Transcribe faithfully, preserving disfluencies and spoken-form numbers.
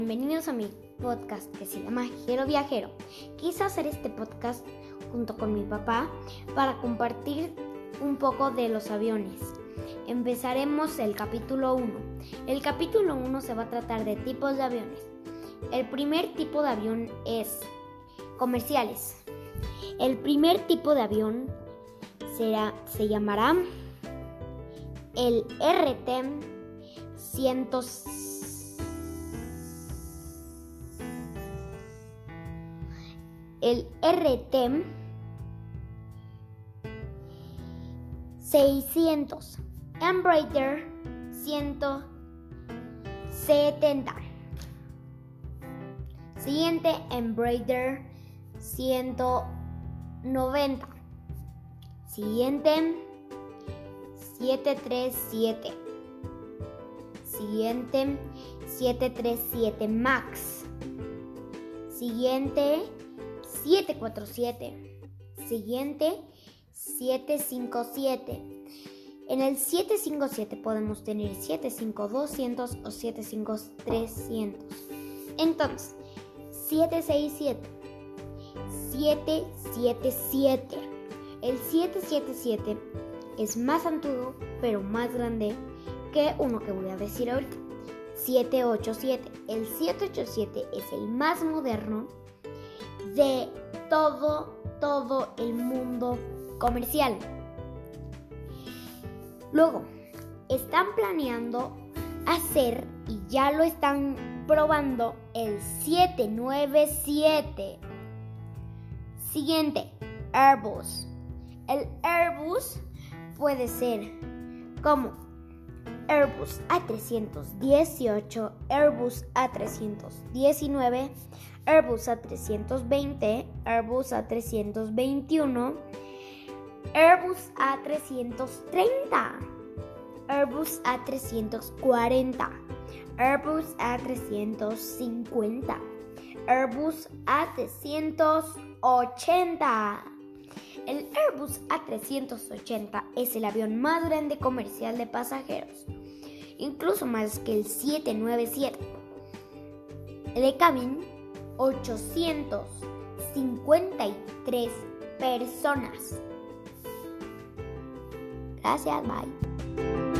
Bienvenidos a mi podcast que se llama Jero Viajero. Quise hacer este podcast junto con mi papá para compartir un poco de los aviones. Empezaremos el capítulo uno. El capítulo uno se va a tratar de tipos de aviones. El primer tipo de avión es comerciales. El primer tipo de avión será, se llamará el R T ciento el R T seiscientos, Embraer ciento setenta. Siguiente, Embraer ciento noventa. Siguiente, setecientos treinta y siete. Siguiente, setecientos treinta y siete Max. Siguiente, setecientos cuarenta y siete. Siguiente, setecientos cincuenta y siete. En el setecientos cincuenta y siete podemos tener setecientos cincuenta y doscientos o setecientos cincuenta y trescientos. Entonces, setecientos sesenta y siete. setecientos setenta y siete. El setecientos setenta y siete es más antiguo, pero más grande que uno que voy a decir ahorita. setecientos ochenta y siete. El setecientos ochenta y siete es el más moderno de todo, todo el mundo comercial. Luego, están planeando hacer, y ya lo están probando, el setecientos noventa y siete. Siguiente, Airbus. El Airbus puede ser como Airbus A trescientos dieciocho, Airbus A trescientos diecinueve, Airbus A trescientos veinte, Airbus A trescientos veintiuno, Airbus A trescientos treinta, Airbus A trescientos cuarenta, Airbus A trescientos cincuenta, Airbus A trescientos ochenta. El Airbus A trescientos ochenta es el avión más grande comercial de pasajeros, incluso más que el setecientos noventa y siete. Le caben ochocientas cincuenta y tres personas. Gracias, bye.